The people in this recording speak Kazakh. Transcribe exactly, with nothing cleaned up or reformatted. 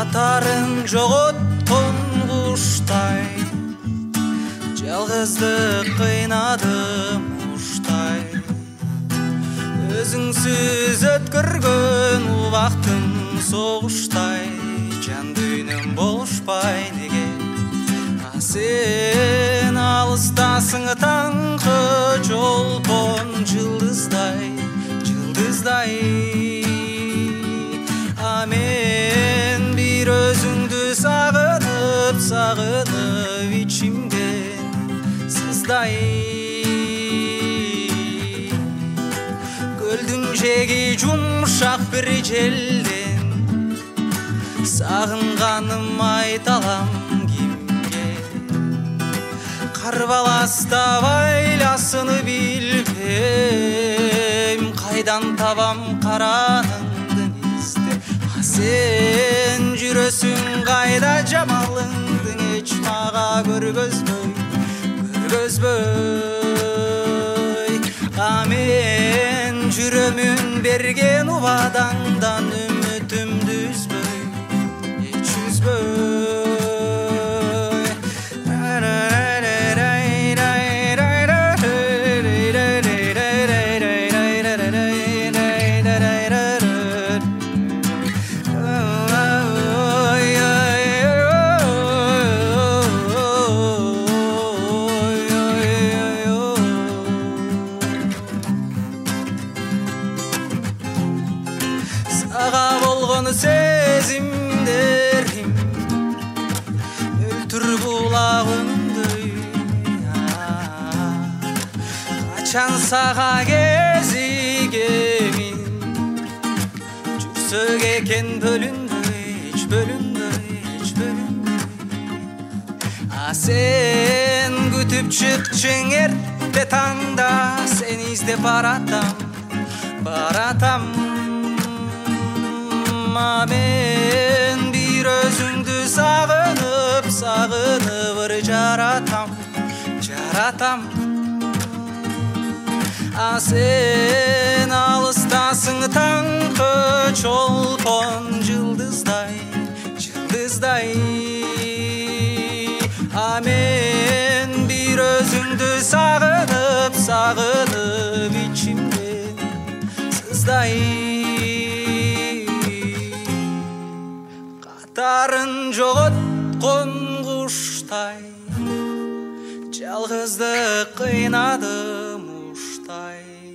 Қатарын жоғытқын құштай, жалғыздық қиынадым ұштай. Өзіңсіз өткірген уақытым соғыштай, жан дүйнім болышпай неге. Сен алыстасың таңғы жолпон жылдыздай, жылдыздай. Мен бір өзіңді сағынып, сағынып içimden сыздай. Көлдің жегі жұмшақ бір желден, сағынғаным айталам кімге. Қарбаласта байласыны білбем, қайдан табам қараныңдың ізді. Сен жүресің қайда жамалыңдың, еч маға көргөзбөй, көргөзбөй. Мен жүремін берген убадаңдан, үмітімді үзбөй, еч үзбөй. Саға болған сезімдерім өлтір бұлағындай. Қачан саға кезігемін, жүрсек екен бөлінбей, еч бөлінбей, еч бөлінбей. Сен күтіп шықчың ерте таңда, сен іздеп баратам, баратам. Мен бір өзіңді сағынып, сағынып жаратам, жаратам. Сен алыстасың таңғы жолпон жылдыздай, жылдыздай. Мен бір өзіңді сағынып, сағынып içimden сыздай. Қатарын жоғытқын құштай, жалғыздық қиынадым ұштай.